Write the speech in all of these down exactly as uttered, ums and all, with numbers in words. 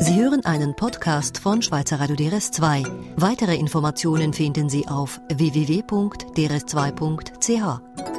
Sie hören einen Podcast von Schweizer Radio D R S zwei. Weitere Informationen finden Sie auf w w w punkt d r s zwei punkt c h.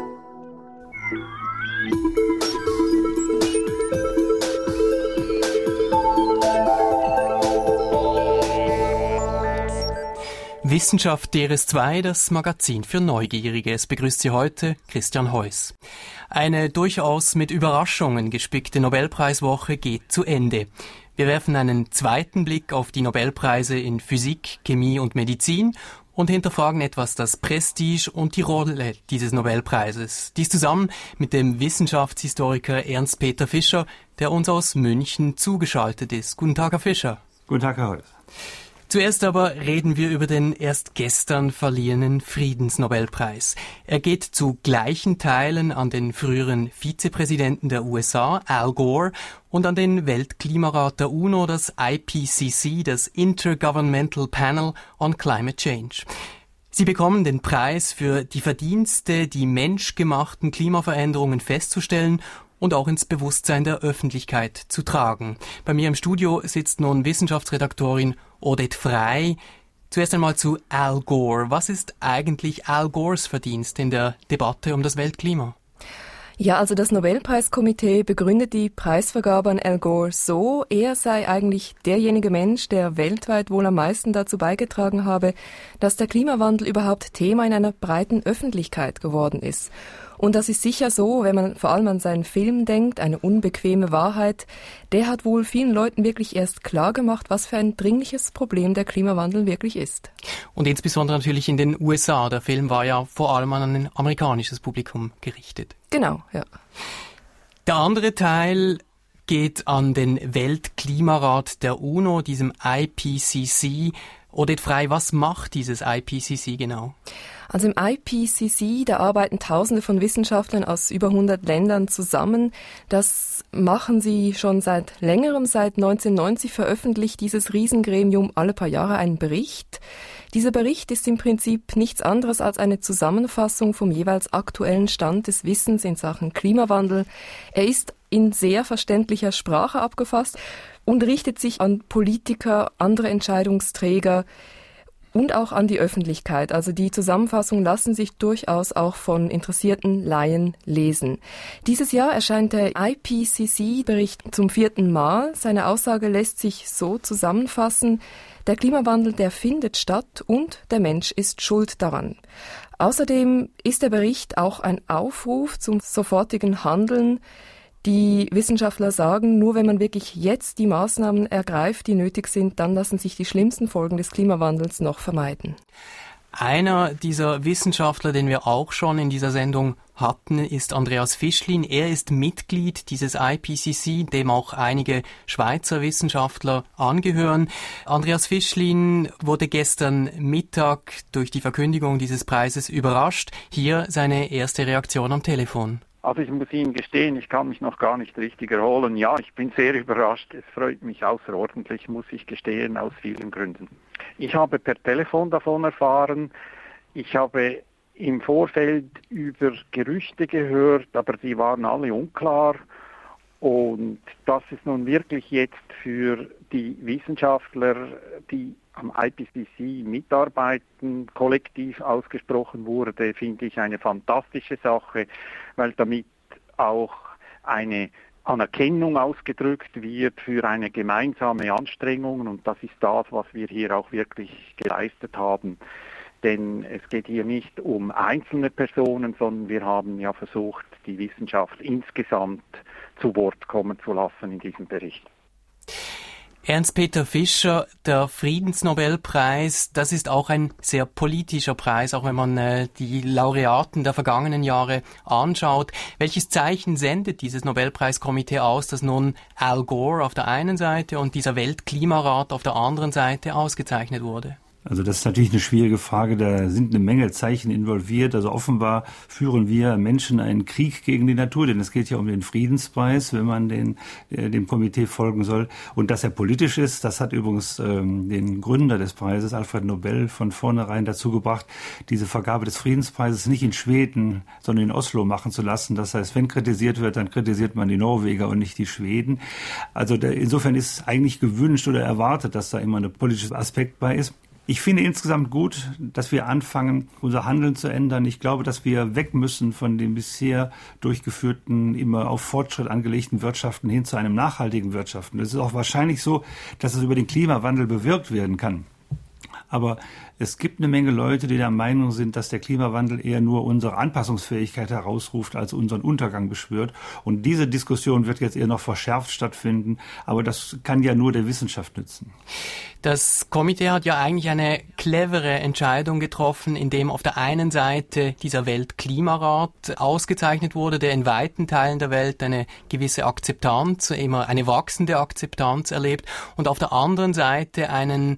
Wissenschaft D R S zwei, das Magazin für Neugierige. Es begrüßt Sie heute Christian Heuss. Eine durchaus mit Überraschungen gespickte Nobelpreiswoche geht zu Ende. Wir werfen einen zweiten Blick auf die Nobelpreise in Physik, Chemie und Medizin und hinterfragen etwas das Prestige und die Rolle dieses Nobelpreises. Dies zusammen mit dem Wissenschaftshistoriker Ernst-Peter Fischer, der uns aus München zugeschaltet ist. Guten Tag, Herr Fischer. Guten Tag, Herr Heuss. Zuerst aber reden wir über den erst gestern verliehenen Friedensnobelpreis. Er geht zu gleichen Teilen an den früheren Vizepräsidenten der U S A, Al Gore, und an den Weltklimarat der UNO, das I P C C, das Intergovernmental Panel on Climate Change. Sie bekommen den Preis für die Verdienste, die menschgemachten Klimaveränderungen festzustellen und auch ins Bewusstsein der Öffentlichkeit zu tragen. Bei mir im Studio sitzt nun Wissenschaftsredaktorin Odette Frey. Zuerst einmal zu Al Gore. Was ist eigentlich Al Gores Verdienst in der Debatte um das Weltklima? Ja, also das Nobelpreiskomitee begründet die Preisvergabe an Al Gore so, er sei eigentlich derjenige Mensch, der weltweit wohl am meisten dazu beigetragen habe, dass der Klimawandel überhaupt Thema in einer breiten Öffentlichkeit geworden ist. Und das ist sicher so, wenn man vor allem an seinen Film denkt, eine unbequeme Wahrheit. Der hat wohl vielen Leuten wirklich erst klar gemacht, was für ein dringliches Problem der Klimawandel wirklich ist. Und insbesondere natürlich in den U S A. Der Film war ja vor allem an ein amerikanisches Publikum gerichtet. Genau, ja. Der andere Teil geht an den Weltklimarat der UNO, diesem I P C C. Odette Frey, was macht dieses I P C C genau? Also im I P C C, da arbeiten Tausende von Wissenschaftlern aus über hundert Ländern zusammen. Das machen sie schon seit längerem. Seit neunzehnhundertneunzig veröffentlicht dieses Riesengremium alle paar Jahre einen Bericht. Dieser Bericht ist im Prinzip nichts anderes als eine Zusammenfassung vom jeweils aktuellen Stand des Wissens in Sachen Klimawandel. Er ist in sehr verständlicher Sprache abgefasst und richtet sich an Politiker, andere Entscheidungsträger und auch an die Öffentlichkeit. Also die Zusammenfassungen lassen sich durchaus auch von interessierten Laien lesen. Dieses Jahr erscheint der I P C C-Bericht zum vierten Mal. Seine Aussage lässt sich so zusammenfassen: Der Klimawandel, der findet statt und der Mensch ist schuld daran. Außerdem ist der Bericht auch ein Aufruf zum sofortigen Handeln. Die Wissenschaftler sagen, nur wenn man wirklich jetzt die Maßnahmen ergreift, die nötig sind, dann lassen sich die schlimmsten Folgen des Klimawandels noch vermeiden. Einer dieser Wissenschaftler, den wir auch schon in dieser Sendung hatten, ist Andreas Fischlin. Er ist Mitglied dieses I P C C, dem auch einige Schweizer Wissenschaftler angehören. Andreas Fischlin wurde gestern Mittag durch die Verkündigung dieses Preises überrascht. Hier seine erste Reaktion am Telefon. Also ich muss Ihnen gestehen, ich kann mich noch gar nicht richtig erholen. Ja, ich bin sehr überrascht. Es freut mich außerordentlich, muss ich gestehen, aus vielen Gründen. Ich habe per Telefon davon erfahren. Ich habe im Vorfeld über Gerüchte gehört, aber die waren alle unklar. Und das ist nun wirklich jetzt für die Wissenschaftler, die am I P C C mitarbeiten, kollektiv ausgesprochen wurde, finde ich eine fantastische Sache, weil damit auch eine Anerkennung ausgedrückt wird für eine gemeinsame Anstrengung, und das ist das, was wir hier auch wirklich geleistet haben. Denn es geht hier nicht um einzelne Personen, sondern wir haben ja versucht, die Wissenschaft insgesamt zu Wort kommen zu lassen in diesem Bericht. Ernst-Peter Fischer, der Friedensnobelpreis, das ist auch ein sehr politischer Preis, auch wenn man äh, die Laureaten der vergangenen Jahre anschaut. Welches Zeichen sendet dieses Nobelpreiskomitee aus, dass nun Al Gore auf der einen Seite und dieser Weltklimarat auf der anderen Seite ausgezeichnet wurde? Also das ist natürlich eine schwierige Frage. Da sind eine Menge Zeichen involviert. Also offenbar führen wir Menschen einen Krieg gegen die Natur, denn es geht ja um den Friedenspreis, wenn man den, äh, dem Komitee folgen soll. Und dass er politisch ist, das hat übrigens ähm, den Gründer des Preises, Alfred Nobel, von vornherein dazu gebracht, diese Vergabe des Friedenspreises nicht in Schweden, sondern in Oslo machen zu lassen. Das heißt, wenn kritisiert wird, dann kritisiert man die Norweger und nicht die Schweden. Also da, insofern ist eigentlich gewünscht oder erwartet, dass da immer ein politischer Aspekt bei ist. Ich finde insgesamt gut, dass wir anfangen, unser Handeln zu ändern. Ich glaube, dass wir weg müssen von den bisher durchgeführten, immer auf Fortschritt angelegten Wirtschaften hin zu einem nachhaltigen Wirtschaften. Es ist auch wahrscheinlich so, dass es über den Klimawandel bewirkt werden kann. Aber es gibt eine Menge Leute, die der Meinung sind, dass der Klimawandel eher nur unsere Anpassungsfähigkeit herausruft, als unseren Untergang beschwört. Und diese Diskussion wird jetzt eher noch verschärft stattfinden. Aber das kann ja nur der Wissenschaft nützen. Das Komitee hat ja eigentlich eine clevere Entscheidung getroffen, indem auf der einen Seite dieser Weltklimarat ausgezeichnet wurde, der in weiten Teilen der Welt eine gewisse Akzeptanz, immer eine wachsende Akzeptanz erlebt, und auf der anderen Seite einen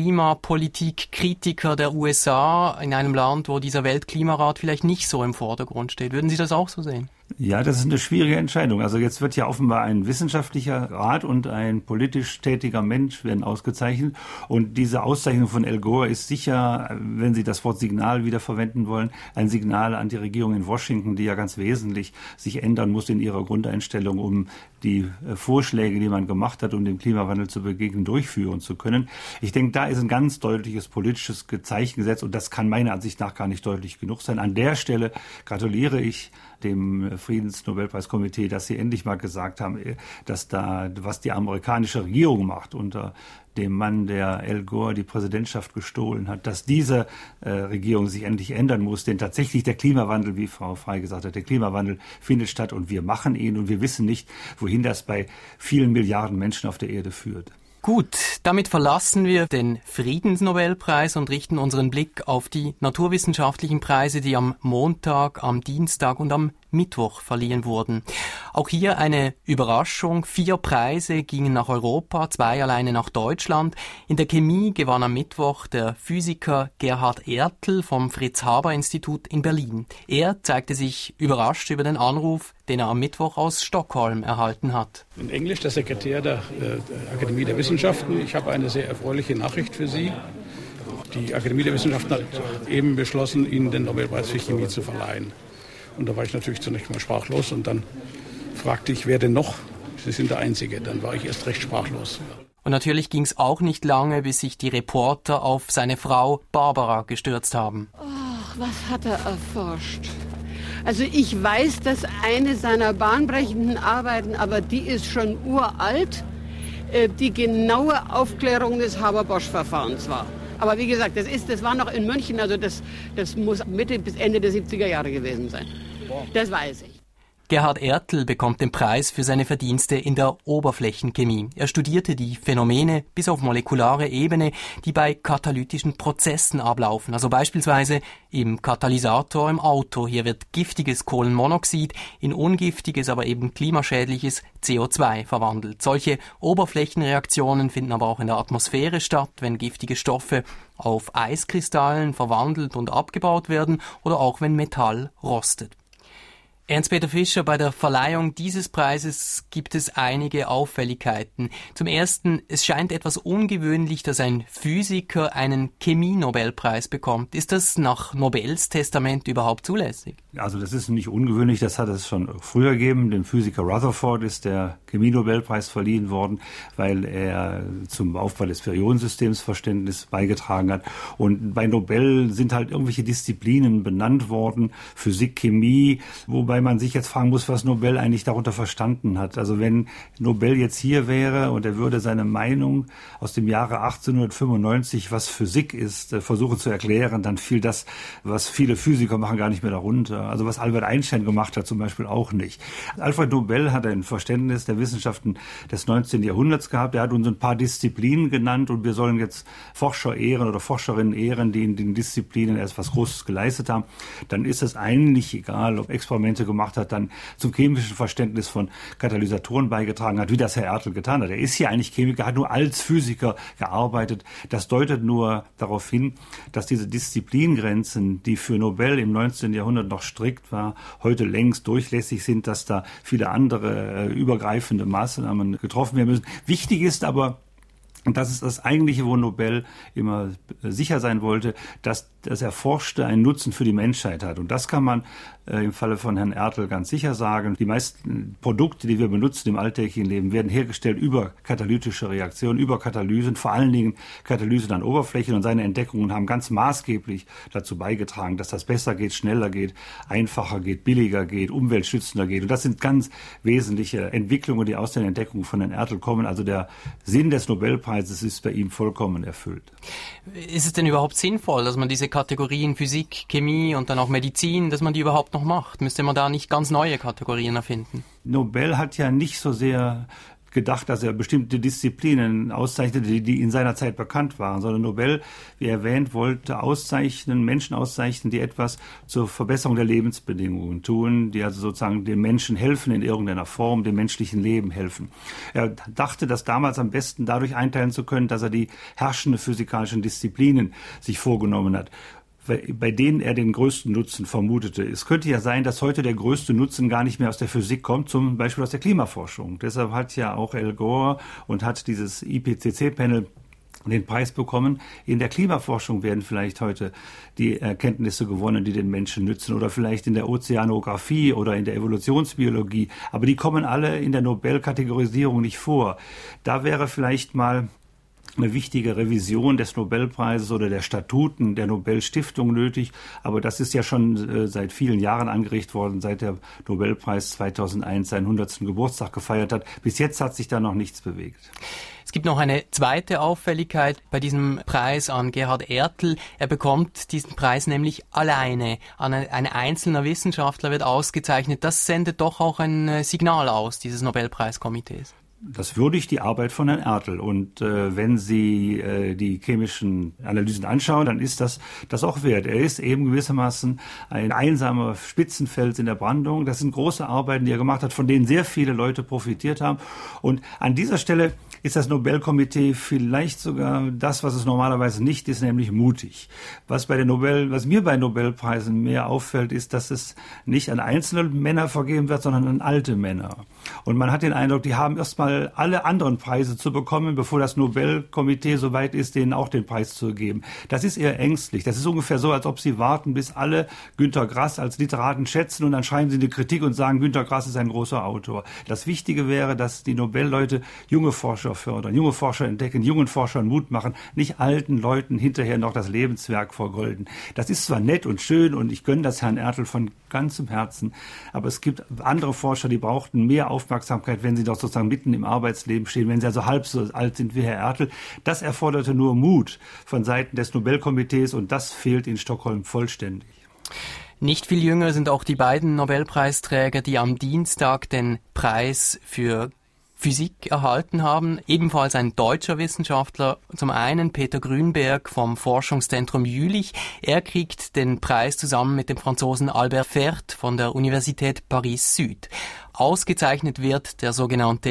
Klimapolitik-Kritiker der U S A in einem Land, wo dieser Weltklimarat vielleicht nicht so im Vordergrund steht. Würden Sie das auch so sehen? Ja, das ist eine schwierige Entscheidung. Also jetzt wird ja offenbar ein wissenschaftlicher Rat und ein politisch tätiger Mensch werden ausgezeichnet. Und diese Auszeichnung von Al Gore ist sicher, wenn Sie das Wort Signal wieder verwenden wollen, ein Signal an die Regierung in Washington, die ja ganz wesentlich sich ändern muss in ihrer Grundeinstellung, um die Vorschläge, die man gemacht hat, um dem Klimawandel zu begegnen, durchführen zu können. Ich denke, da ist ein ganz deutliches politisches Zeichen gesetzt und das kann meiner Ansicht nach gar nicht deutlich genug sein. An der Stelle gratuliere ich dem Friedensnobelpreiskomitee, dass sie endlich mal gesagt haben, dass da, was die amerikanische Regierung macht unter dem Mann, der Al Gore die Präsidentschaft gestohlen hat, dass diese äh, Regierung sich endlich ändern muss. Denn tatsächlich der Klimawandel, wie Frau Frey gesagt hat, der Klimawandel findet statt und wir machen ihn und wir wissen nicht, wohin das bei vielen Milliarden Menschen auf der Erde führt. Gut, damit verlassen wir den Friedensnobelpreis und richten unseren Blick auf die naturwissenschaftlichen Preise, die am Montag, am Dienstag und am Mittwoch verliehen wurden. Auch hier eine Überraschung. Vier Preise gingen nach Europa, zwei alleine nach Deutschland. In der Chemie gewann am Mittwoch der Physiker Gerhard Ertl vom Fritz-Haber-Institut in Berlin. Er zeigte sich überrascht über den Anruf, den er am Mittwoch aus Stockholm erhalten hat. In Englisch, der Sekretär der, äh, der Akademie der Wissenschaften. Ich habe eine sehr erfreuliche Nachricht für Sie. Die Akademie der Wissenschaften hat eben beschlossen, Ihnen den Nobelpreis für Chemie zu verleihen. Und da war ich natürlich zunächst mal sprachlos und dann fragte ich, wer denn noch? Sie sind der Einzige. Dann war ich erst recht sprachlos. Und natürlich ging es auch nicht lange, bis sich die Reporter auf seine Frau Barbara gestürzt haben. Ach, was hat er erforscht? Also ich weiß, dass eine seiner bahnbrechenden Arbeiten, aber die ist schon uralt, die genaue Aufklärung des Haber-Bosch-Verfahrens war. Aber wie gesagt, das, ist, das war noch in München, also das, das muss Mitte bis Ende der siebziger Jahre gewesen sein. Das weiß ich. Gerhard Ertl bekommt den Preis für seine Verdienste in der Oberflächenchemie. Er studierte die Phänomene bis auf molekulare Ebene, die bei katalytischen Prozessen ablaufen. Also beispielsweise im Katalysator im Auto. Hier wird giftiges Kohlenmonoxid in ungiftiges, aber eben klimaschädliches C O zwei verwandelt. Solche Oberflächenreaktionen finden aber auch in der Atmosphäre statt, wenn giftige Stoffe auf Eiskristallen verwandelt und abgebaut werden oder auch wenn Metall rostet. Ernst-Peter Fischer, bei der Verleihung dieses Preises gibt es einige Auffälligkeiten. Zum Ersten, es scheint etwas ungewöhnlich, dass ein Physiker einen Chemie-Nobelpreis bekommt. Ist das nach Nobels Testament überhaupt zulässig? Also das ist nicht ungewöhnlich, das hat es schon früher gegeben. Dem Physiker Rutherford ist der Chemie-Nobelpreis verliehen worden, weil er zum Aufbau des Periodensystems Verständnis beigetragen hat. Und bei Nobel sind halt irgendwelche Disziplinen benannt worden, Physik, Chemie, wobei man sich jetzt fragen muss, was Nobel eigentlich darunter verstanden hat. Also wenn Nobel jetzt hier wäre und er würde seine Meinung aus dem Jahre achtzehnhundertfünfundneunzig, was Physik ist, versuchen zu erklären, dann fiel das, was viele Physiker machen, gar nicht mehr darunter. Also was Albert Einstein gemacht hat zum Beispiel auch nicht. Alfred Nobel hat ein Verständnis der Wissenschaften des neunzehnten Jahrhunderts gehabt. Er hat uns ein paar Disziplinen genannt und wir sollen jetzt Forscher ehren oder Forscherinnen ehren, die in den Disziplinen etwas Großes geleistet haben. Dann ist es eigentlich egal, ob Experimente Fortschritte gemacht hat, dann zum chemischen Verständnis von Katalysatoren beigetragen hat, wie das Herr Ertl getan hat. Er ist ja eigentlich Chemiker, hat nur als Physiker gearbeitet. Das deutet nur darauf hin, dass diese Disziplingrenzen, die für Nobel im neunzehnten Jahrhundert noch strikt war, heute längst durchlässig sind, dass da viele andere äh, übergreifende Maßnahmen getroffen werden müssen. Wichtig ist aber, und das ist das Eigentliche, wo Nobel immer sicher sein wollte, dass das Erforschte einen Nutzen für die Menschheit hat. Und das kann man äh, im Falle von Herrn Ertl ganz sicher sagen. Die meisten Produkte, die wir benutzen im alltäglichen Leben, werden hergestellt über katalytische Reaktionen, über Katalysen, vor allen Dingen Katalysen an Oberflächen. Und seine Entdeckungen haben ganz maßgeblich dazu beigetragen, dass das besser geht, schneller geht, einfacher geht, billiger geht, umweltschützender geht. Und das sind ganz wesentliche Entwicklungen, die aus den Entdeckungen von Herrn Ertl kommen. Also der Sinn des Nobelpreises ist bei ihm vollkommen erfüllt. Ist es denn überhaupt sinnvoll, dass man diese Kategorien Physik, Chemie und dann auch Medizin, dass man die überhaupt noch macht? Müsste man da nicht ganz neue Kategorien erfinden? Nobel hat ja nicht so sehr gedacht, dass er bestimmte Disziplinen auszeichnete, die, die in seiner Zeit bekannt waren, sondern Nobel, wie erwähnt, wollte auszeichnen, Menschen auszeichnen, die etwas zur Verbesserung der Lebensbedingungen tun, die also sozusagen den Menschen helfen in irgendeiner Form, dem menschlichen Leben helfen. Er dachte, das damals am besten dadurch einteilen zu können, dass er die herrschenden physikalischen Disziplinen sich vorgenommen hat, bei denen er den größten Nutzen vermutete. Es könnte ja sein, dass heute der größte Nutzen gar nicht mehr aus der Physik kommt, zum Beispiel aus der Klimaforschung. Deshalb hat ja auch Al Gore und hat dieses I P C C-Panel den Preis bekommen. In der Klimaforschung werden vielleicht heute die Erkenntnisse gewonnen, die den Menschen nützen, oder vielleicht in der Ozeanographie oder in der Evolutionsbiologie. Aber die kommen alle in der Nobel-Kategorisierung nicht vor. Da wäre vielleicht mal eine wichtige Revision des Nobelpreises oder der Statuten der Nobelstiftung nötig. Aber das ist ja schon äh, seit vielen Jahren angeregt worden, seit der Nobelpreis zweitausendeins seinen hundertsten Geburtstag gefeiert hat. Bis jetzt hat sich da noch nichts bewegt. Es gibt noch eine zweite Auffälligkeit bei diesem Preis an Gerhard Ertl. Er bekommt diesen Preis nämlich alleine. Ein einzelner Wissenschaftler wird ausgezeichnet. Das sendet doch auch ein Signal aus, dieses Nobelpreiskomitees. Das würdigt die Arbeit von Herrn Ertl. Und äh, wenn Sie äh, die chemischen Analysen anschauen, dann ist das das auch wert. Er ist eben gewissermaßen ein einsamer Spitzenfels in der Brandung. Das sind große Arbeiten, die er gemacht hat, von denen sehr viele Leute profitiert haben. Und an dieser Stelle ist das Nobelkomitee vielleicht sogar das, was es normalerweise nicht ist, nämlich mutig. Was bei den Nobel, was mir bei Nobelpreisen mehr auffällt, ist, dass es nicht an einzelne Männer vergeben wird, sondern an alte Männer. Und man hat den Eindruck, die haben erstmal alle anderen Preise zu bekommen, bevor das Nobelkomitee so weit ist, denen auch den Preis zu geben. Das ist eher ängstlich. Das ist ungefähr so, als ob sie warten, bis alle Günter Grass als Literaten schätzen und dann schreiben sie eine Kritik und sagen, Günter Grass ist ein großer Autor. Das Wichtige wäre, dass die Nobelleute junge Forscher fördern, junge Forscher entdecken, jungen Forschern Mut machen, nicht alten Leuten hinterher noch das Lebenswerk vergolden. Das ist zwar nett und schön und ich gönne das Herrn Ertl von ganzem Herzen, aber es gibt andere Forscher, die brauchten mehr Aufmerksamkeit, wenn sie doch sozusagen mitten im Arbeitsleben stehen, wenn sie also halb so alt sind wie Herr Ertl. Das erforderte nur Mut von Seiten des Nobelkomitees und das fehlt in Stockholm vollständig. Nicht viel jünger sind auch die beiden Nobelpreisträger, die am Dienstag den Preis für Physik erhalten haben. Ebenfalls ein deutscher Wissenschaftler, zum einen Peter Grünberg vom Forschungszentrum Jülich. Er kriegt den Preis zusammen mit dem Franzosen Albert Fert von der Universität Paris-Süd. Ausgezeichnet wird der sogenannte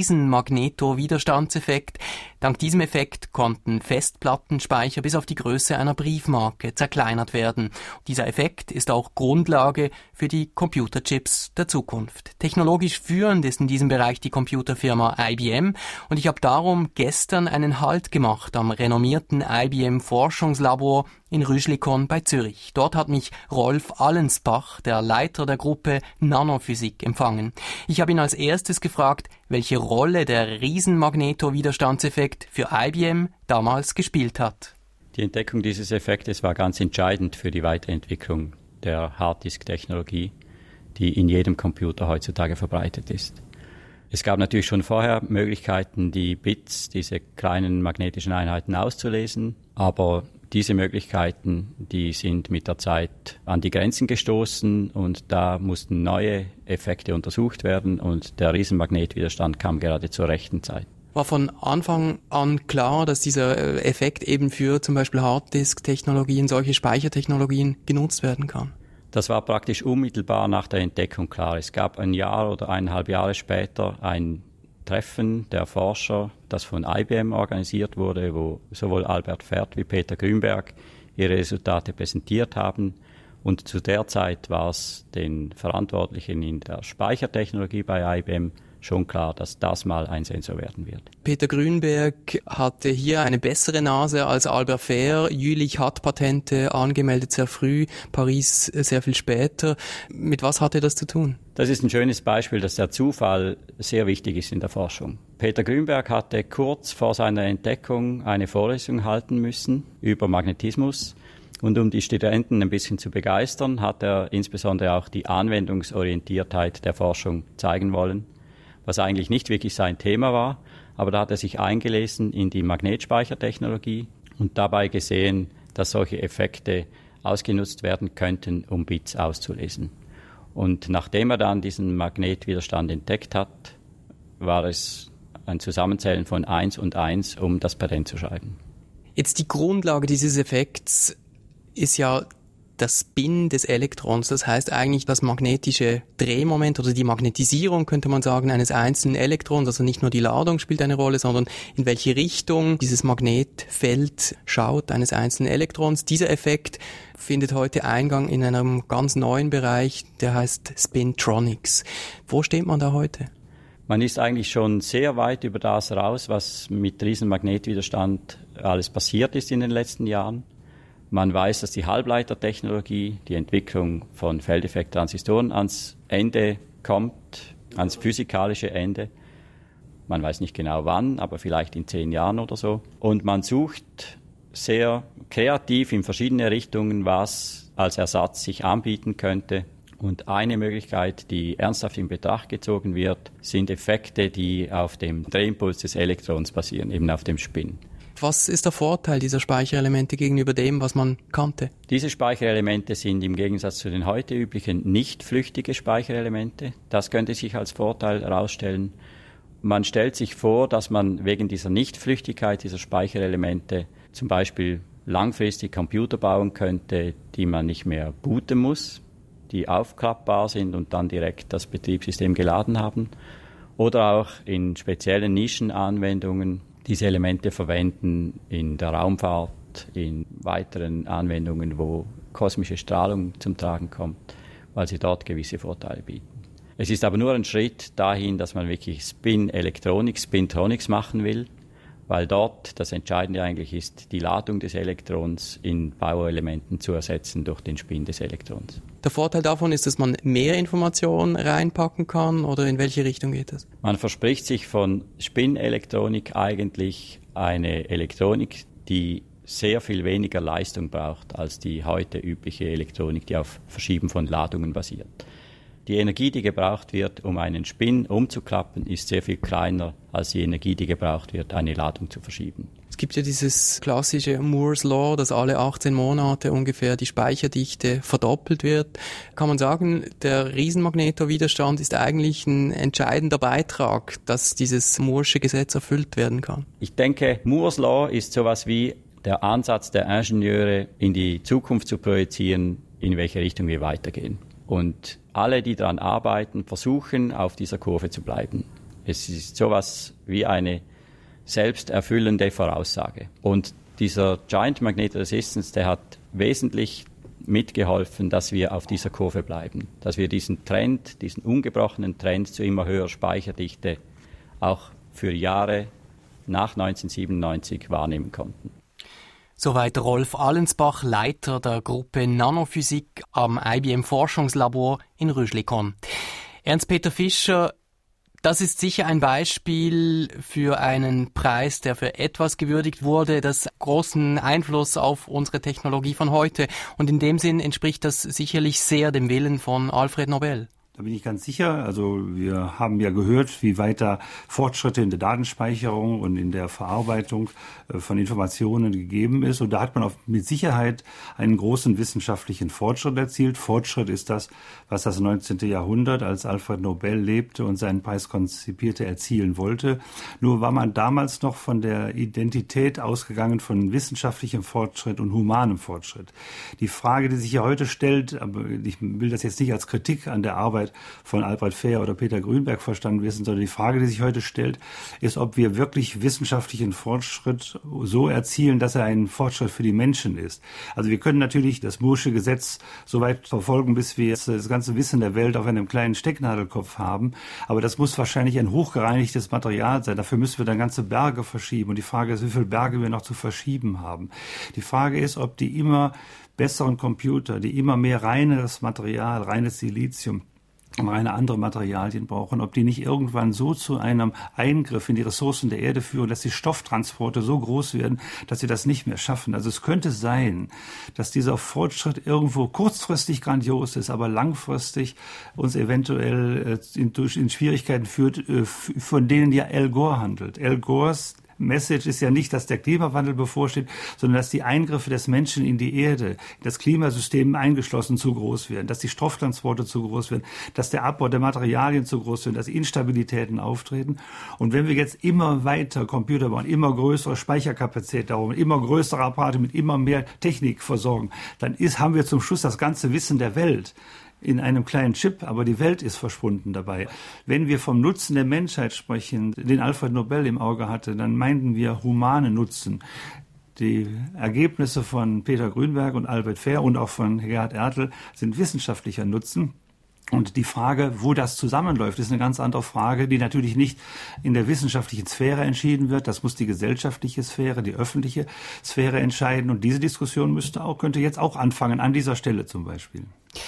Riesenmagnetowiderstandseffekt. Dank diesem Effekt konnten Festplattenspeicher bis auf die Größe einer Briefmarke zerkleinert werden. Dieser Effekt ist auch Grundlage für die Computerchips der Zukunft. Technologisch führend ist in diesem Bereich die Computerfirma I B M und ich habe darum gestern einen Halt gemacht am renommierten I B M-Forschungslabor in Rüschlikon bei Zürich. Dort hat mich Rolf Allensbach, der Leiter der Gruppe Nanophysik, empfangen. Ich habe ihn als erstes gefragt, welche Rolle der Riesenmagnetowiderstandseffekt für I B M damals gespielt hat. Die Entdeckung dieses Effektes war ganz entscheidend für die Weiterentwicklung der Harddisk-Technologie, die in jedem Computer heutzutage verbreitet ist. Es gab natürlich schon vorher Möglichkeiten, die Bits, diese kleinen magnetischen Einheiten auszulesen, aber diese Möglichkeiten, die sind mit der Zeit an die Grenzen gestoßen und da mussten neue Effekte untersucht werden und der Riesenmagnetwiderstand kam gerade zur rechten Zeit. War von Anfang an klar, dass dieser Effekt eben für zum Beispiel Harddisk-Technologien, solche Speichertechnologien genutzt werden kann? Das war praktisch unmittelbar nach der Entdeckung klar. Es gab ein Jahr oder eineinhalb Jahre später ein Treffen der Forscher, das von I B M organisiert wurde, wo sowohl Albert Fert wie Peter Grünberg ihre Resultate präsentiert haben. Und zu der Zeit war es den Verantwortlichen in der Speichertechnologie bei I B M schon klar, dass das mal ein Sensor werden wird. Peter Grünberg hatte hier eine bessere Nase als Albert Fehr. Jülich hat Patente angemeldet sehr früh, Paris sehr viel später. Mit was hatte das zu tun? Das ist ein schönes Beispiel, dass der Zufall sehr wichtig ist in der Forschung. Peter Grünberg hatte kurz vor seiner Entdeckung eine Vorlesung halten müssen über Magnetismus. Und um die Studenten ein bisschen zu begeistern, hat er insbesondere auch die Anwendungsorientiertheit der Forschung zeigen wollen, was eigentlich nicht wirklich sein Thema war. Aber da hat er sich eingelesen in die Magnetspeichertechnologie und dabei gesehen, dass solche Effekte ausgenutzt werden könnten, um Bits auszulesen. Und nachdem er dann diesen Magnetwiderstand entdeckt hat, war es ein Zusammenzählen von eins und eins, um das Patent zu schreiben. Jetzt die Grundlage dieses Effekts ist ja der Spin des Elektrons, das heißt eigentlich das magnetische Drehmoment oder die Magnetisierung, könnte man sagen, eines einzelnen Elektrons. Also nicht nur die Ladung spielt eine Rolle, sondern in welche Richtung dieses Magnetfeld schaut eines einzelnen Elektrons. Dieser Effekt findet heute Eingang in einem ganz neuen Bereich, der heißt Spintronics. Wo steht man da heute? Man ist eigentlich schon sehr weit über das raus, was mit diesem Magnetwiderstand alles passiert ist in den letzten Jahren. Man weiß, dass die Halbleitertechnologie, die Entwicklung von Feldeffekttransistoren ans Ende kommt, ans physikalische Ende. Man weiß nicht genau wann, aber vielleicht in zehn Jahren oder so. Und man sucht sehr kreativ in verschiedene Richtungen, was als Ersatz sich anbieten könnte. Und eine Möglichkeit, die ernsthaft in Betracht gezogen wird, sind Effekte, die auf dem Drehimpuls des Elektrons basieren, eben auf dem Spin. Was ist der Vorteil dieser Speicherelemente gegenüber dem, was man kannte? Diese Speicherelemente sind im Gegensatz zu den heute üblichen nicht flüchtige Speicherelemente. Das könnte sich als Vorteil herausstellen. Man stellt sich vor, dass man wegen dieser Nichtflüchtigkeit dieser Speicherelemente zum Beispiel langfristig Computer bauen könnte, die man nicht mehr booten muss, die aufklappbar sind und dann direkt das Betriebssystem geladen haben. Oder auch in speziellen Nischenanwendungen diese Elemente verwenden in der Raumfahrt, in weiteren Anwendungen, wo kosmische Strahlung zum Tragen kommt, weil sie dort gewisse Vorteile bieten. Es ist aber nur ein Schritt dahin, dass man wirklich Spin-Elektronik, Spintronics machen will, weil dort das Entscheidende eigentlich ist, die Ladung des Elektrons in Bauelementen zu ersetzen durch den Spin des Elektrons. Der Vorteil davon ist, dass man mehr Informationen reinpacken kann, oder in welche Richtung geht das? Man verspricht sich von Spin-Elektronik eigentlich eine Elektronik, die sehr viel weniger Leistung braucht als die heute übliche Elektronik, die auf Verschieben von Ladungen basiert. Die Energie, die gebraucht wird, um einen Spin umzuklappen, ist sehr viel kleiner als die Energie, die gebraucht wird, eine Ladung zu verschieben. Es gibt ja dieses klassische Moore's Law, dass alle achtzehn Monate ungefähr die Speicherdichte verdoppelt wird. Kann man sagen, der Riesenmagnetowiderstand ist eigentlich ein entscheidender Beitrag, dass dieses Moore'sche Gesetz erfüllt werden kann? Ich denke, Moore's Law ist sowas wie der Ansatz der Ingenieure, in die Zukunft zu projizieren, in welche Richtung wir weitergehen. Und alle, die daran arbeiten, versuchen, auf dieser Kurve zu bleiben. Es ist sowas wie eine selbsterfüllende Voraussage. Und dieser Giant Magnetic Resistance, der hat wesentlich mitgeholfen, dass wir auf dieser Kurve bleiben. Dass wir diesen Trend, diesen ungebrochenen Trend zu immer höherer Speicherdichte auch für Jahre nach neunzehnhundertsiebenundneunzig wahrnehmen konnten. Soweit Rolf Allensbach, Leiter der Gruppe Nanophysik am I B M Forschungslabor in Rüschlikon. Ernst-Peter Fischer, das ist sicher ein Beispiel für einen Preis, der für etwas gewürdigt wurde, das großen Einfluss auf unsere Technologie von heute. Und in dem Sinn entspricht das sicherlich sehr dem Willen von Alfred Nobel. Da bin ich ganz sicher. Also wir haben ja gehört, wie weiter Fortschritte in der Datenspeicherung und in der Verarbeitung von Informationen gegeben ist. Und da hat man auch mit Sicherheit einen großen wissenschaftlichen Fortschritt erzielt. Fortschritt ist das, was das neunzehnte Jahrhundert, als Alfred Nobel lebte und seinen Preis konzipierte, erzielen wollte. Nur war man damals noch von der Identität ausgegangen von wissenschaftlichem Fortschritt und humanem Fortschritt. Die Frage, die sich hier heute stellt, aber ich will das jetzt nicht als Kritik an der Arbeit von Albert Fehr oder Peter Grünberg verstanden wissen, sondern die Frage, die sich heute stellt, ist, ob wir wirklich wissenschaftlichen Fortschritt so erzielen, dass er ein Fortschritt für die Menschen ist. Also wir können natürlich das Moore'sche Gesetz so weit verfolgen, bis wir das ganze Wissen der Welt auf einem kleinen Stecknadelkopf haben, aber das muss wahrscheinlich ein hochgereinigtes Material sein. Dafür müssen wir dann ganze Berge verschieben und die Frage ist, wie viele Berge wir noch zu verschieben haben. Die Frage ist, ob die immer besseren Computer, die immer mehr reines Material, reines Silizium, reine andere Materialien brauchen, ob die nicht irgendwann so zu einem Eingriff in die Ressourcen der Erde führen, dass die Stofftransporte so groß werden, dass sie das nicht mehr schaffen. Also es könnte sein, dass dieser Fortschritt irgendwo kurzfristig grandios ist, aber langfristig uns eventuell in, in Schwierigkeiten führt, von denen ja Al Gore handelt. Al Gores Message ist ja nicht, dass der Klimawandel bevorsteht, sondern dass die Eingriffe des Menschen in die Erde, in das Klimasystem eingeschlossen, zu groß werden, dass die Stofftransporte zu groß werden, dass der Abbau der Materialien zu groß wird, dass Instabilitäten auftreten. Und wenn wir jetzt immer weiter Computer bauen, immer größere Speicherkapazität darum, immer größere Apparate mit immer mehr Technik versorgen, dann ist, haben wir zum Schluss das ganze Wissen der Welt in einem kleinen Chip, aber die Welt ist verschwunden dabei. Wenn wir vom Nutzen der Menschheit sprechen, den Alfred Nobel im Auge hatte, dann meinten wir humane Nutzen. Die Ergebnisse von Peter Grünberg und Albert Fehr und auch von Gerhard Ertl sind wissenschaftlicher Nutzen. Und die Frage, wo das zusammenläuft, ist eine ganz andere Frage, die natürlich nicht in der wissenschaftlichen Sphäre entschieden wird. Das muss die gesellschaftliche Sphäre, die öffentliche Sphäre entscheiden. Und diese Diskussion müsste auch, könnte jetzt auch anfangen, an dieser Stelle zum Beispiel.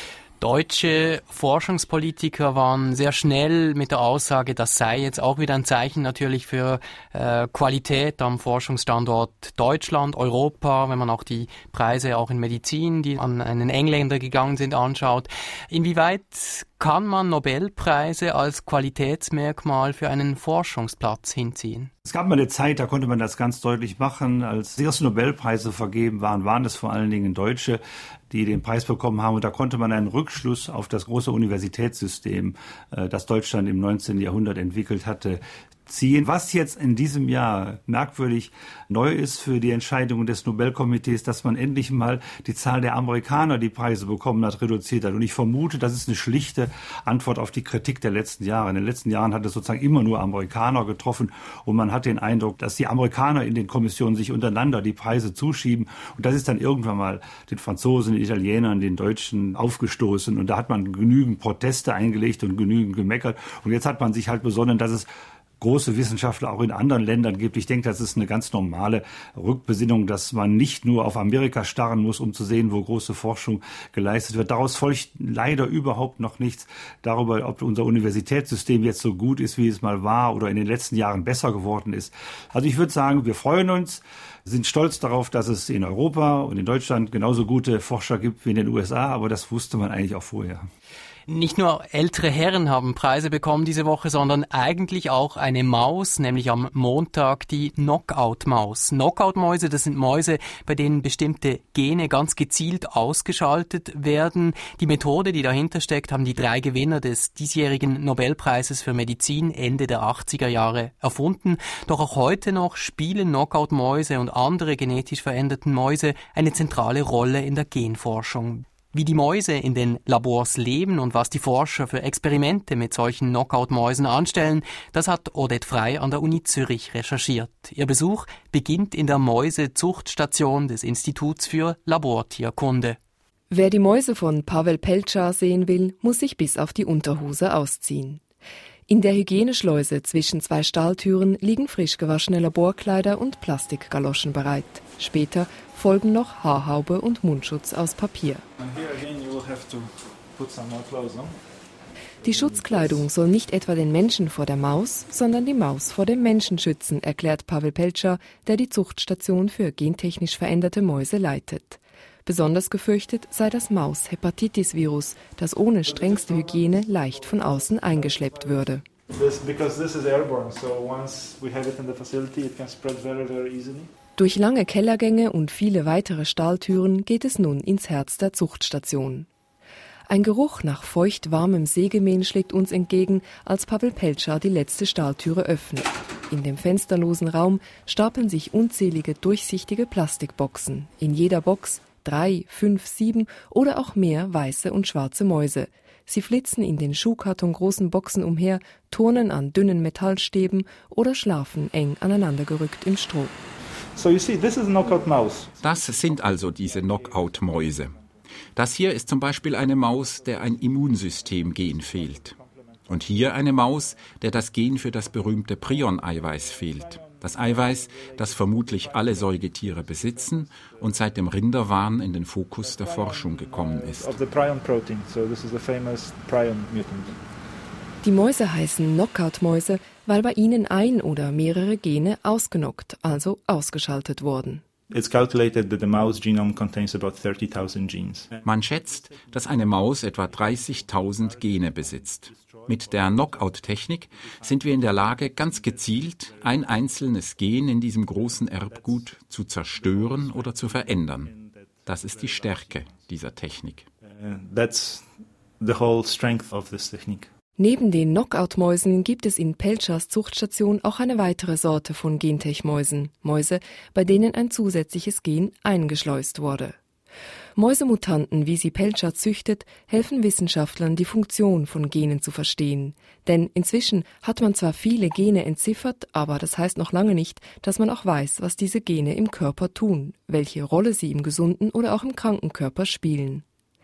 Deutsche Forschungspolitiker waren sehr schnell mit der Aussage, das sei jetzt auch wieder ein Zeichen natürlich für äh, Qualität am Forschungsstandort Deutschland, Europa, wenn man auch die Preise auch in Medizin, die an einen Engländer gegangen sind, anschaut. Inwieweit kann man Nobelpreise als Qualitätsmerkmal für einen Forschungsplatz hinziehen? Es gab mal eine Zeit, da konnte man das ganz deutlich machen. Als die ersten Nobelpreise vergeben waren, waren es vor allen Dingen Deutsche, die den Preis bekommen haben. Und da konnte man einen Rückschluss auf das große Universitätssystem, das Deutschland im neunzehnten Jahrhundert entwickelt hatte, ziehen. Was jetzt in diesem Jahr merkwürdig neu ist für die Entscheidungen des Nobelkomitees, dass man endlich mal die Zahl der Amerikaner, die Preise bekommen hat, reduziert hat. Und ich vermute, das ist eine schlichte Antwort auf die Kritik der letzten Jahre. In den letzten Jahren hat es sozusagen immer nur Amerikaner getroffen und man hat den Eindruck, dass die Amerikaner in den Kommissionen sich untereinander die Preise zuschieben. Und das ist dann irgendwann mal den Franzosen, den Italienern, den Deutschen aufgestoßen. Und da hat man genügend Proteste eingelegt und genügend gemeckert. Und jetzt hat man sich halt besonnen, dass es große Wissenschaftler auch in anderen Ländern gibt. Ich denke, das ist eine ganz normale Rückbesinnung, dass man nicht nur auf Amerika starren muss, um zu sehen, wo große Forschung geleistet wird. Daraus folgt leider überhaupt noch nichts darüber, ob unser Universitätssystem jetzt so gut ist, wie es mal war oder in den letzten Jahren besser geworden ist. Also ich würde sagen, wir freuen uns, sind stolz darauf, dass es in Europa und in Deutschland genauso gute Forscher gibt wie in den U S A, aber das wusste man eigentlich auch vorher. Nicht nur ältere Herren haben Preise bekommen diese Woche, sondern eigentlich auch eine Maus, nämlich am Montag die Knockout-Maus. Knockout-Mäuse, das sind Mäuse, bei denen bestimmte Gene ganz gezielt ausgeschaltet werden. Die Methode, die dahinter steckt, haben die drei Gewinner des diesjährigen Nobelpreises für Medizin Ende der achtziger Jahre erfunden. Doch auch heute noch spielen Knockout-Mäuse und andere genetisch veränderten Mäuse eine zentrale Rolle in der Genforschung. Wie die Mäuse in den Labors leben und was die Forscher für Experimente mit solchen Knockout-Mäusen anstellen, das hat Odette Frey an der Uni Zürich recherchiert. Ihr Besuch beginnt in der Mäusezuchtstation des Instituts für Labortierkunde. Wer die Mäuse von Pavel Pelčar sehen will, muss sich bis auf die Unterhose ausziehen. In der Hygieneschleuse zwischen zwei Stahltüren liegen frisch gewaschene Laborkleider und Plastikgaloschen bereit. Später folgen noch Haarhaube und Mundschutz aus Papier. Die Schutzkleidung soll nicht etwa den Menschen vor der Maus, sondern die Maus vor dem Menschen schützen, erklärt Pavel Pelčar, der die Zuchtstation für gentechnisch veränderte Mäuse leitet. Besonders gefürchtet sei das Maus-Hepatitis-Virus, das ohne strengste Hygiene leicht von außen eingeschleppt würde. Durch lange Kellergänge und viele weitere Stahltüren geht es nun ins Herz der Zuchtstation. Ein Geruch nach feucht-warmem Sägemehl schlägt uns entgegen, als Pavel Peltscher die letzte Stahltüre öffnet. In dem fensterlosen Raum stapeln sich unzählige durchsichtige Plastikboxen. In jeder Box drei, fünf, sieben oder auch mehr weiße und schwarze Mäuse. Sie flitzen in den schuhkartongroßen Boxen umher, turnen an dünnen Metallstäben oder schlafen eng aneinandergerückt im Stroh. So you see, this is a knockout mouse. Das sind also diese Knockout-Mäuse. Das hier ist zum Beispiel eine Maus, der ein Immunsystem-Gen fehlt. Und hier eine Maus, der das Gen für das berühmte Prion-Eiweiß fehlt. Das Eiweiß, das vermutlich alle Säugetiere besitzen und seit dem Rinderwahn in den Fokus der Forschung gekommen ist. Die Mäuse heißen Knockout-Mäuse, weil bei ihnen ein oder mehrere Gene ausgenockt, also ausgeschaltet wurden. It's calculated that the mouse genome contains about thirty thousand genes. Man schätzt, dass eine Maus etwa dreißigtausend Gene besitzt. Mit der Knockout-Technik sind wir in der Lage, ganz gezielt ein einzelnes Gen in diesem großen Erbgut zu zerstören oder zu verändern. Das ist die Stärke dieser Technik. Uh, that's the whole strength of this technique. Neben den Knockout-Mäusen gibt es in Peltschers Zuchtstation auch eine weitere Sorte von Gentech-Mäusen, Mäuse, bei denen ein zusätzliches Gen eingeschleust wurde. Mäusemutanten, wie sie Peltscher züchtet, helfen Wissenschaftlern, die Funktion von Genen zu verstehen. Denn inzwischen hat man zwar viele Gene entziffert, aber das heißt noch lange nicht, dass man auch weiß, was diese Gene im Körper tun, welche Rolle sie im gesunden oder auch im kranken Körper spielen.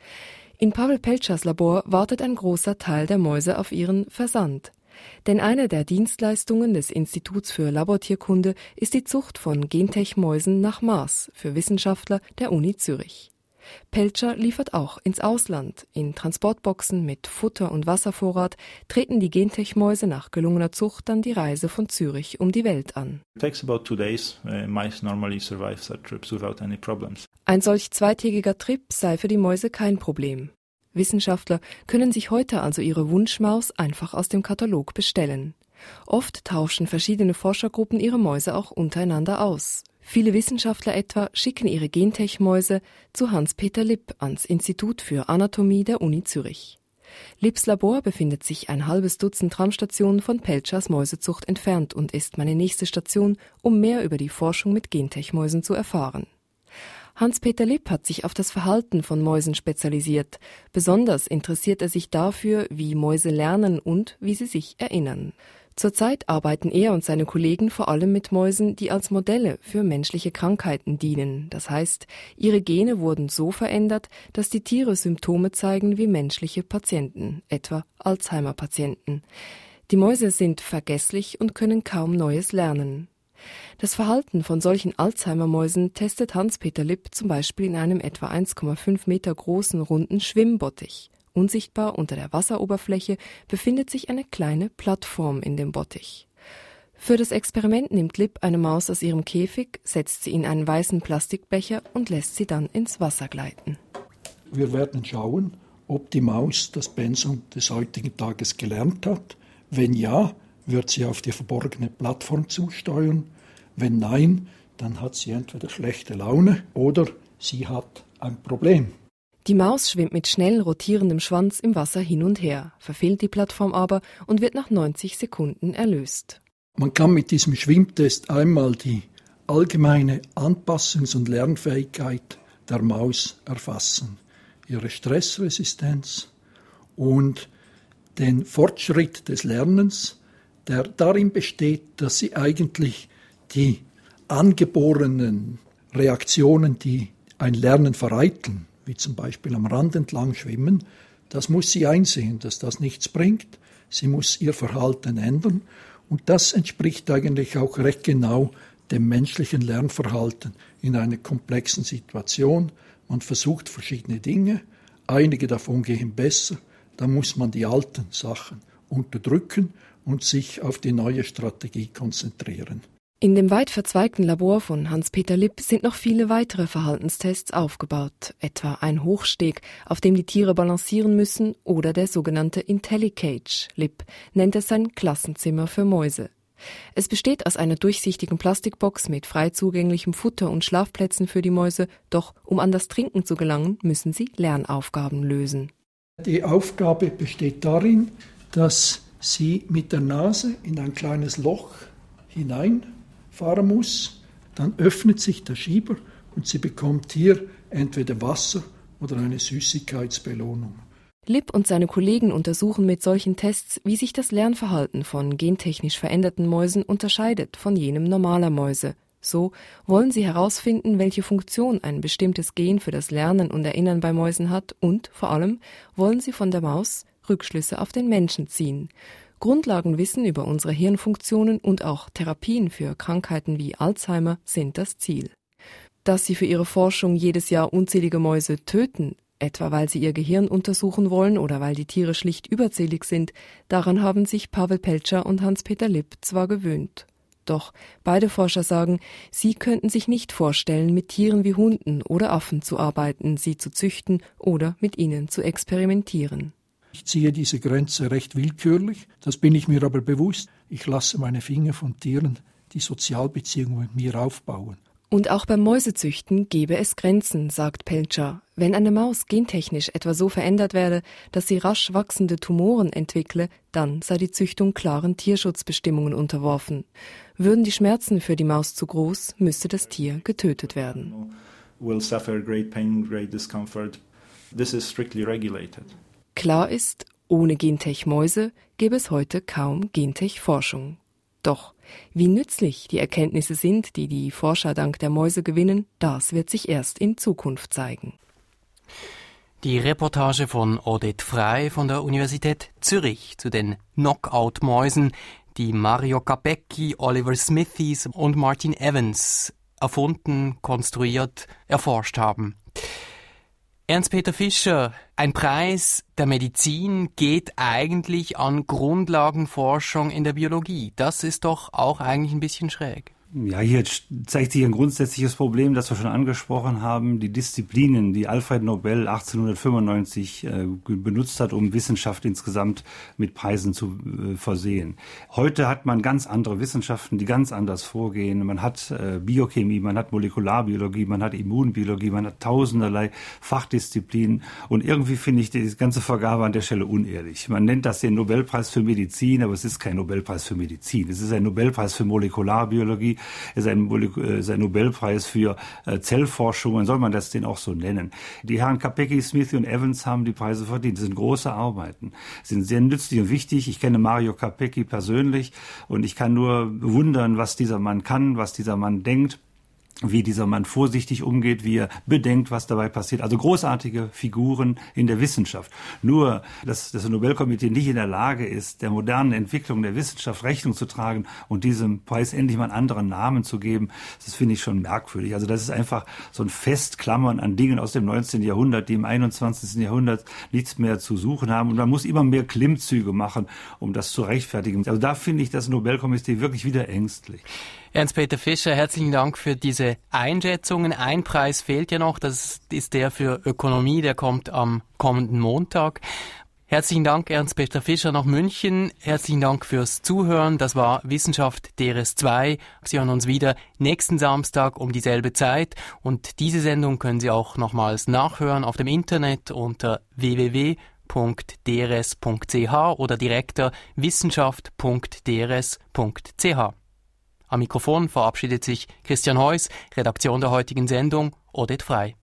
In Pavel Peltschers Labor wartet ein großer Teil der Mäuse auf ihren Versand. Denn eine der Dienstleistungen des Instituts für Labortierkunde ist die Zucht von Gentech-Mäusen nach Maß für Wissenschaftler der Uni Zürich. Peltscher liefert auch ins Ausland. In Transportboxen mit Futter und Wasservorrat treten die Gentech-Mäuse nach gelungener Zucht dann die Reise von Zürich um die Welt an. It takes about two days. Uh, mice normally survive such trips without any problems. Ein solch zweitägiger Trip sei für die Mäuse kein Problem. Wissenschaftler können sich heute also ihre Wunschmaus einfach aus dem Katalog bestellen. Oft tauschen verschiedene Forschergruppen ihre Mäuse auch untereinander aus. Viele Wissenschaftler etwa schicken ihre Gentech-Mäuse zu Hans-Peter Lipp ans Institut für Anatomie der Uni Zürich. Lipps Labor befindet sich ein halbes Dutzend Tramstationen von Peltschers Mäusezucht entfernt und ist meine nächste Station, um mehr über die Forschung mit Gentech-Mäusen zu erfahren. Hans-Peter Lipp hat sich auf das Verhalten von Mäusen spezialisiert. Besonders interessiert er sich dafür, wie Mäuse lernen und wie sie sich erinnern. Zurzeit arbeiten er und seine Kollegen vor allem mit Mäusen, die als Modelle für menschliche Krankheiten dienen. Das heißt, ihre Gene wurden so verändert, dass die Tiere Symptome zeigen wie menschliche Patienten, etwa Alzheimer-Patienten. Die Mäuse sind vergesslich und können kaum Neues lernen. Das Verhalten von solchen Alzheimer-Mäusen testet Hans-Peter Lipp zum Beispiel in einem etwa eins Komma fünf Meter großen runden Schwimmbottich. Unsichtbar unter der Wasseroberfläche befindet sich eine kleine Plattform in dem Bottich. Für das Experiment nimmt Lipp eine Maus aus ihrem Käfig, setzt sie in einen weißen Plastikbecher und lässt sie dann ins Wasser gleiten. Wir werden schauen, ob die Maus das Pensum des heutigen Tages gelernt hat. Wenn ja, wird sie auf die verborgene Plattform zusteuern. Wenn nein, dann hat sie entweder schlechte Laune oder sie hat ein Problem. Die Maus schwimmt mit schnell rotierendem Schwanz im Wasser hin und her, verfehlt die Plattform aber und wird nach neunzig Sekunden erlöst. Man kann mit diesem Schwimmtest einmal die allgemeine Anpassungs- und Lernfähigkeit der Maus erfassen, ihre Stressresistenz und den Fortschritt des Lernens, der darin besteht, dass sie eigentlich die angeborenen Reaktionen, die ein Lernen vereiteln, wie zum Beispiel am Rand entlang schwimmen, das muss sie einsehen, dass das nichts bringt. Sie muss ihr Verhalten ändern und das entspricht eigentlich auch recht genau dem menschlichen Lernverhalten in einer komplexen Situation. Man versucht verschiedene Dinge, einige davon gehen besser, dann muss man die alten Sachen unterdrücken und sich auf die neue Strategie konzentrieren. In dem weit verzweigten Labor von Hans-Peter Lipp sind noch viele weitere Verhaltenstests aufgebaut, etwa ein Hochsteg, auf dem die Tiere balancieren müssen, oder der sogenannte IntelliCage. Lipp nennt es sein Klassenzimmer für Mäuse. Es besteht aus einer durchsichtigen Plastikbox mit frei zugänglichem Futter und Schlafplätzen für die Mäuse, doch um an das Trinken zu gelangen, müssen sie Lernaufgaben lösen. Die Aufgabe besteht darin, dass sie mit der Nase in ein kleines Loch hineinfahren muss, dann öffnet sich der Schieber und sie bekommt hier entweder Wasser oder eine Süßigkeitsbelohnung. Lipp und seine Kollegen untersuchen mit solchen Tests, wie sich das Lernverhalten von gentechnisch veränderten Mäusen unterscheidet von jenem normaler Mäuse. So wollen sie herausfinden, welche Funktion ein bestimmtes Gen für das Lernen und Erinnern bei Mäusen hat, und vor allem wollen sie von der Maus Rückschlüsse auf den Menschen ziehen. Grundlagenwissen über unsere Hirnfunktionen und auch Therapien für Krankheiten wie Alzheimer sind das Ziel. Dass sie für ihre Forschung jedes Jahr unzählige Mäuse töten, etwa weil sie ihr Gehirn untersuchen wollen oder weil die Tiere schlicht überzählig sind, daran haben sich Pavel Pelcer und Hans-Peter Lipp zwar gewöhnt. Doch beide Forscher sagen, sie könnten sich nicht vorstellen, mit Tieren wie Hunden oder Affen zu arbeiten, sie zu züchten oder mit ihnen zu experimentieren. Ich ziehe diese Grenze recht willkürlich, das bin ich mir aber bewusst. Ich lasse meine Finger von Tieren, die Sozialbeziehungen mit mir aufbauen. Und auch beim Mäusezüchten gebe es Grenzen, sagt Pelcer. Wenn eine Maus gentechnisch etwa so verändert werde, dass sie rasch wachsende Tumoren entwickle, dann sei die Züchtung klaren Tierschutzbestimmungen unterworfen. Würden die Schmerzen für die Maus zu groß, müsste das Tier getötet werden. Will suffer great pain, great discomfort. This is strictly regulated. Klar ist, ohne Gentech-Mäuse gäbe es heute kaum Gentech-Forschung. Doch wie nützlich die Erkenntnisse sind, die die Forscher dank der Mäuse gewinnen, das wird sich erst in Zukunft zeigen. Die Reportage von Odette Frey von der Universität Zürich zu den Knockout-Mäusen, die Mario Capecchi, Oliver Smithies und Martin Evans erfunden, konstruiert, erforscht haben. Ernst-Peter Fischer, ein Preis der Medizin geht eigentlich an Grundlagenforschung in der Biologie. Das ist doch auch eigentlich ein bisschen schräg. Ja, hier zeigt sich ein grundsätzliches Problem, das wir schon angesprochen haben. Die Disziplinen, die Alfred Nobel achtzehnhundertfünfundneunzig äh, benutzt hat, um Wissenschaft insgesamt mit Preisen zu äh, versehen. Heute hat man ganz andere Wissenschaften, die ganz anders vorgehen. Man hat äh, Biochemie, man hat Molekularbiologie, man hat Immunbiologie, man hat tausenderlei Fachdisziplinen. Und irgendwie finde ich die ganze Vergabe an der Stelle unehrlich. Man nennt das den Nobelpreis für Medizin, aber es ist kein Nobelpreis für Medizin. Es ist ein Nobelpreis für Molekularbiologie. Es ist ein, ist ein Nobelpreis für äh, Zellforschung, soll man das den auch so nennen. Die Herren Capecchi, Smithy und Evans haben die Preise verdient. Das sind große Arbeiten, sind sehr nützlich und wichtig. Ich kenne Mario Capecchi persönlich und ich kann nur bewundern, was dieser Mann kann, was dieser Mann denkt, wie dieser Mann vorsichtig umgeht, wie er bedenkt, was dabei passiert. Also großartige Figuren in der Wissenschaft. Nur, dass das Nobelkomitee nicht in der Lage ist, der modernen Entwicklung der Wissenschaft Rechnung zu tragen und diesem Preis endlich mal einen anderen Namen zu geben, das finde ich schon merkwürdig. Also das ist einfach so ein Festklammern an Dingen aus dem neunzehnten Jahrhundert, die im einundzwanzigsten Jahrhundert nichts mehr zu suchen haben. Und man muss immer mehr Klimmzüge machen, um das zu rechtfertigen. Also da finde ich das Nobelkomitee wirklich wieder ängstlich. Ernst-Peter Fischer, herzlichen Dank für diese Einschätzungen. Ein Preis fehlt ja noch, das ist der für Ökonomie, der kommt am kommenden Montag. Herzlichen Dank, Ernst-Peter Fischer nach München. Herzlichen Dank fürs Zuhören. Das war Wissenschaft D R S zwei. Sie hören uns wieder nächsten Samstag um dieselbe Zeit. Und diese Sendung können Sie auch nochmals nachhören auf dem Internet unter w w w punkt d r s punkt c h oder direkter wissenschaft punkt d r s punkt c h. Am Mikrofon verabschiedet sich Christian Heuss, Redaktion der heutigen Sendung Odette Frey.